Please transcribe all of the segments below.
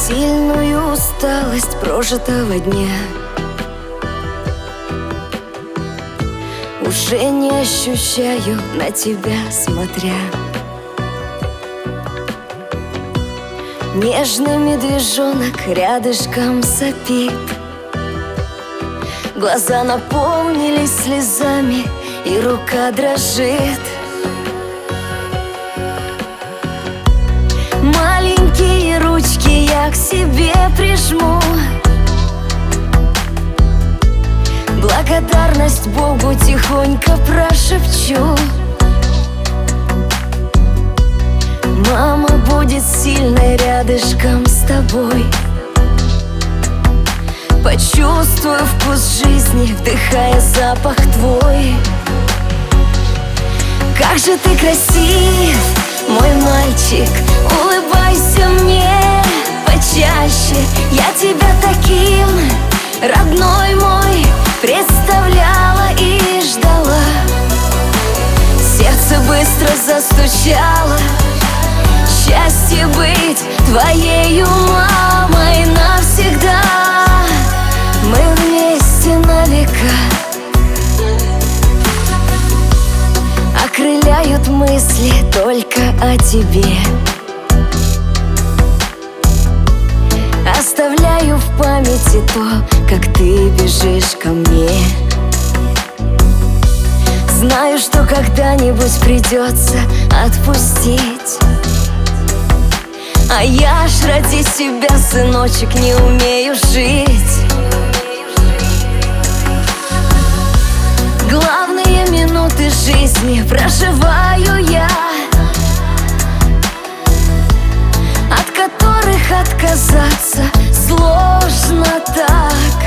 сильную усталость прожитого дня. Уже не ощущаю на тебя смотря. Нежный медвежонок рядышком сопит. Глаза наполнились слезами, и рука дрожит. Маленькие ручки я к себе прижму. Благодарность Богу тихонько прошепчу. Мама будет сильной рядышком с тобой. Почувствую вкус жизни, вдыхая запах твой. Как же ты красив, мой мальчик, улыбайся мне почаще. Я тебя таким, родной мой, представляла и ждала. Сердце быстро застучало. Счастье быть твоею мамой навсегда. Мы вместе на века. Окрыляют мысли только о тебе. Оставляю в памяти то, как ты бежишь ко мне. Знаю, что когда-нибудь придется отпустить. А я ж ради себя, сыночек, не умею жить. Главные минуты жизни проживаю я, от которых отказаться сложно так.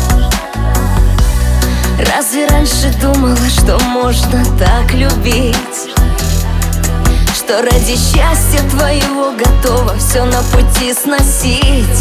Разве раньше думала, что можно так любить? Что ради счастья твоего готова все на пути сносить?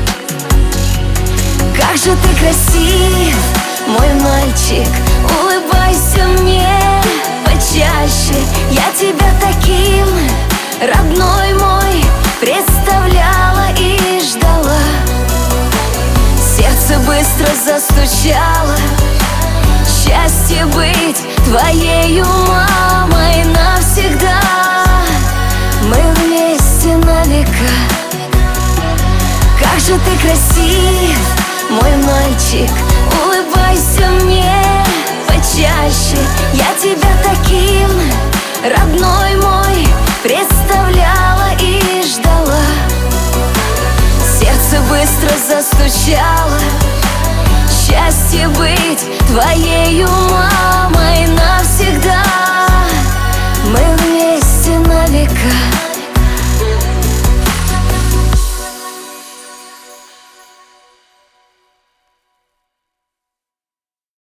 Как же ты красив, мой мальчик, улыбайся мне почаще. Я тебя таким, родной мой, представляла и ждала. Сердце быстро застучало. Счастье быть твоею мамой навсегда. Мы вместе на века. Как же ты красив, мой мальчик, улыбайся мне почаще. Я тебя таким, родной мой, представляла и ждала. Сердце быстро застучало. Счастье быть твоею мамой навсегда.